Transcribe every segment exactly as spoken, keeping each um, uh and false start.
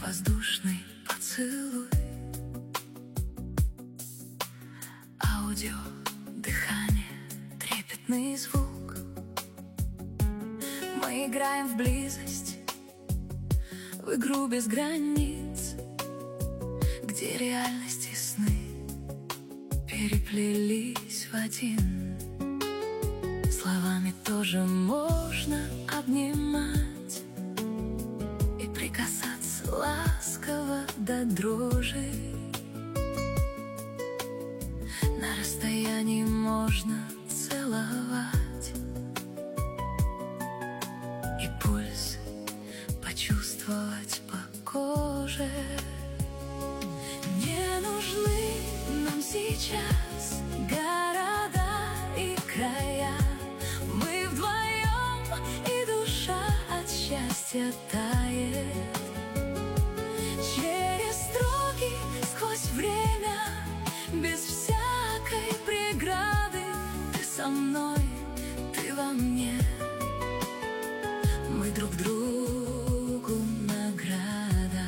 воздушный поцелуй, аудио, дыхание, трепетный звук. Мы играем в близость, в игру без границ, где реальность и сны переплелись в один. Словами тоже можно обнимать и прикасаться ласково до дрожи. На расстоянии можно целовать и пульс почувствовать по коже. Не нужны нам сейчас города и края. Мы вдвоем, и душа от счастья тает. Через строки, сквозь время, без всякой преграды. Ты со мной, ты во мне, мы друг другу награда.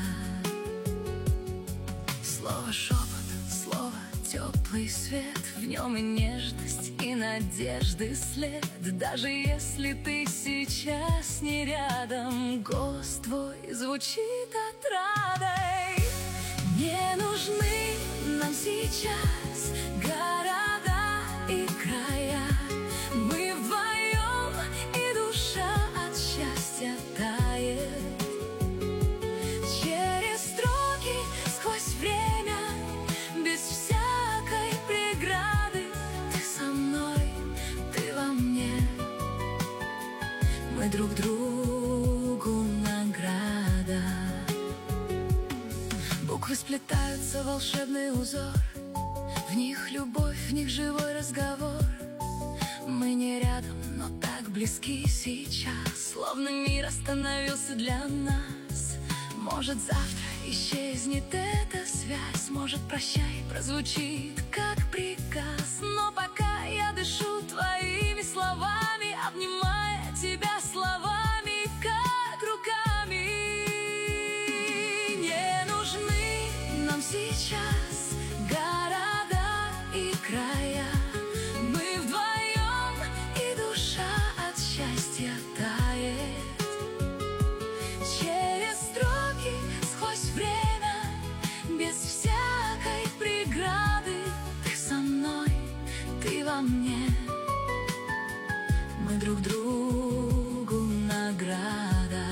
Слово шепот, слово теплый свет, в нем и нежность, и надежды след. Даже если ты сейчас не рядом, голос твой звучит отрадой. Не нужны нам сейчас города и края. Мы вдвоем, и душа от счастья тает. Через строки, сквозь время, без всякой преграды. Ты со мной, ты во мне, мы друг другу награда. Буквы сплетаются в волшебный узор, в них любовь, в них живой разговор. Мы не рядом, но так близки сейчас, словно мир остановился для нас. Может, завтра исчезнет эта связь, может, прощай прозвучит как приказ. Но пока я дышу твоими словами, обнимая тебя словами, как руками. Не нужны нам сейчас города и края. Мы вдвоем, и душа от счастья тает. Через строки, сквозь время, без всякой преграды. Ты со мной, ты во мне, мы друг другу награда.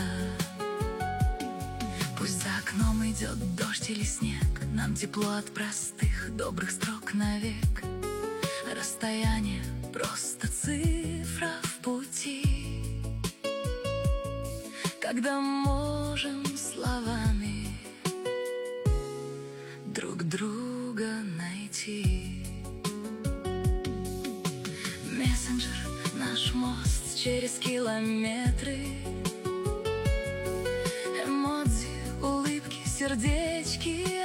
Пусть за окном идет дождь или снег, нам тепло от простых добрых строк навек. Расстояние просто цифра в пути, когда можем словами друг друга найти. Мессенджер — наш мост через километры. Эмодзи, улыбки, сердечки,